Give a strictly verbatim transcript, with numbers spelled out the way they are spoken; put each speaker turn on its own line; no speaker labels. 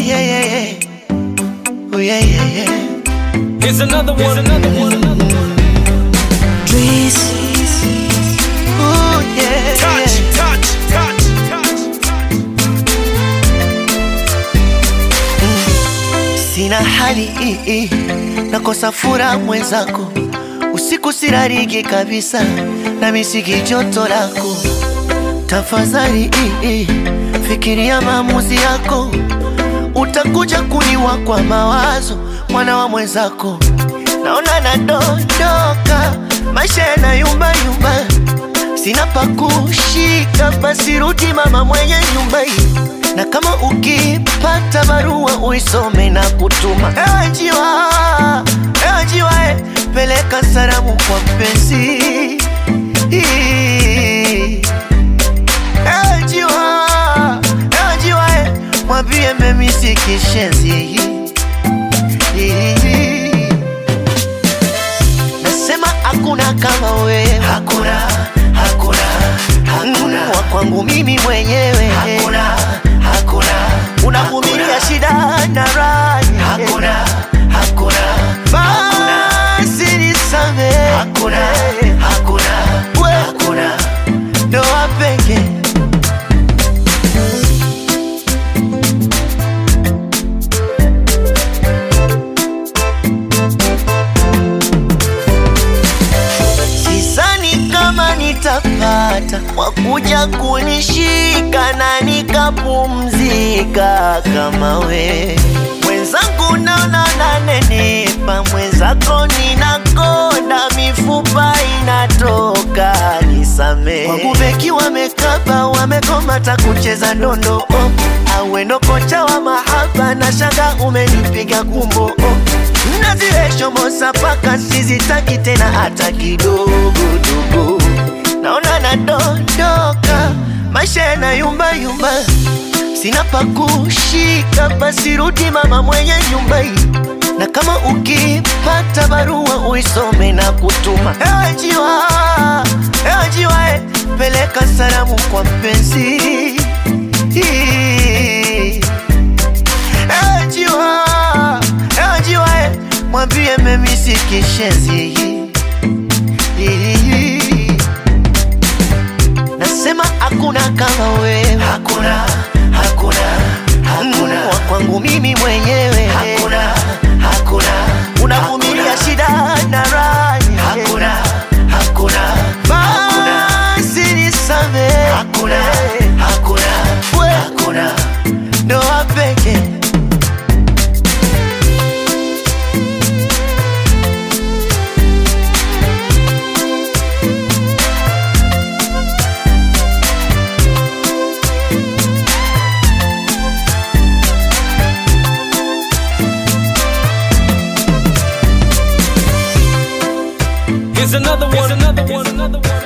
yeah, yeah, yeah. Oh, yeah, yeah, yeah.
Here's another one. Here's another one.
Drees. Oh, yeah,
Touch,
yeah.
touch, touch, touch.
Sina hali ii, nakosa furaha mwenzako. Usiku sirariki kabisa, na misiki joto lako. Tafadhali ii, fikiria maamuzi yako. Utakuja kuniwa kwa mawazo, mwana wa mwenzako. Naona nadondoka, maisha yanayumba yumba. Sina pa kushika, basi rudi mama mwenye nyumba hii. Na kama ukipata barua uisome na kutuma. Ewe njiwa, ewe njiwa, eh, peleka salamu kwa mpenzi. Ewe njiwa, ewe njiwa, eh, mwambie memisi kishenzi. Nasema hakuna kama wewe. Hakuna, hakuna, hakuna. Wa kwangu mimi mwenyewe. Hakuna, hakuna. Unavumilia shida na raha. Hakuna, hakuna, basi nisamehe. Hakuna, hakuna, hakuna. Ndoa pekee. Nitapata wakuja kunishika na nikapumzika kama we. Mwenzangu naona nanenepa, mwenzako ninakonda, mifupa inatoka, nisamehe. Wangu beki wamekaba, wamekoma ta kucheza ndondo, oh. Awendo kocha wa mahaba, na shanga umenipiga kumbo, oh. Naziresho mosa paka, sizitaki tena hata kidogo dogo. Naona nadondoka, maisha yanayumba yumba. Sina pa kushika, basi rudi mama mwenye nyumba hii. Na kama ukipata barua uisome na kutuma. Ewe njiwa, ewe njiwa, eh, peleka salamu kwa mpenzi. Ewe njiwa, ewe njiwa, eh, mwambie memisi kishenzi. Nasema hakuna kama wewe. Hakuna, hakuna, hakuna. Wa kwangu mimi mwenyewe. Hakuna, hakuna. Unavumilia shida na raha. Hakuna, hakuna, basi nisamehe. Hakuna, hakuna, hakuna. Ndoa pekee.
Here's another one. Here's another one. Here's another one.